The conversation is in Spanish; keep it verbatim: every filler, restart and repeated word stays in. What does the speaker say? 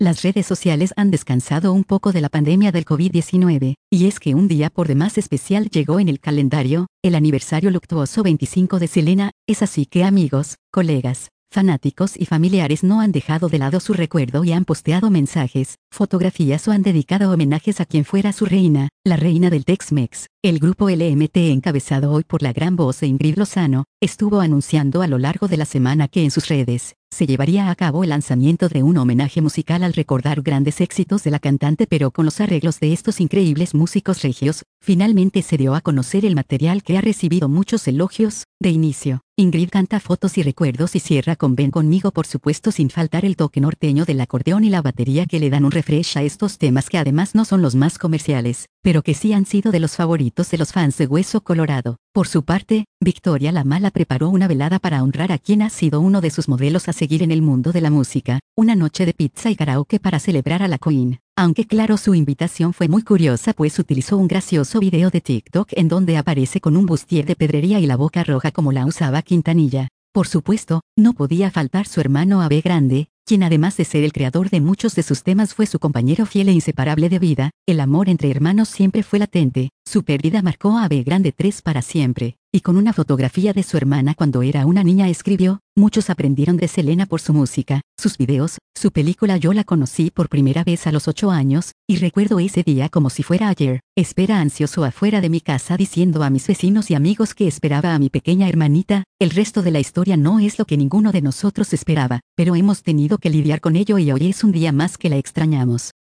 Las redes sociales han descansado un poco de la pandemia del COVID diecinueve, y es que un día por demás especial llegó en el calendario, el aniversario luctuoso veinticinco de Selena. Es así que amigos, colegas, fanáticos y familiares no han dejado de lado su recuerdo y han posteado mensajes, fotografías o han dedicado homenajes a quien fuera su reina, la reina del Tex-Mex. El grupo L M T, encabezado hoy por la gran voz de Ingrid Lozano, estuvo anunciando a lo largo de la semana que en sus redes se llevaría a cabo el lanzamiento de un homenaje musical al recordar grandes éxitos de la cantante, pero con los arreglos de estos increíbles músicos regios. Finalmente se dio a conocer el material, que ha recibido muchos elogios. De inicio, Ingrid canta fotos y recuerdos y cierra con Ven conmigo, por supuesto sin faltar el toque norteño del acordeón y la batería que le dan un refresh a estos temas, que además no son los más comerciales, pero que sí han sido de los favoritos de los fans de Hueso Colorado. Por su parte, Victoria la Mala preparó una velada para honrar a quien ha sido uno de sus modelos a seguir en el mundo de la música, una noche de pizza y karaoke para celebrar a la Queen. Aunque claro, su invitación fue muy curiosa, pues utilizó un gracioso video de TikTok en donde aparece con un bustier de pedrería y la boca roja como la usaba Quintanilla. Por supuesto, no podía faltar su hermano Abe Grande, quien además de ser el creador de muchos de sus temas fue su compañero fiel e inseparable de vida. El amor entre hermanos siempre fue latente. Su pérdida marcó a Abe Grande tres para siempre, y con una fotografía de su hermana cuando era una niña escribió: muchos aprendieron de Selena por su música, sus videos, su película. Yo la conocí por primera vez a los ocho años, y recuerdo ese día como si fuera ayer. Espera ansioso afuera de mi casa diciendo a mis vecinos y amigos que esperaba a mi pequeña hermanita. El resto de la historia no es lo que ninguno de nosotros esperaba, pero hemos tenido que lidiar con ello y hoy es un día más que la extrañamos.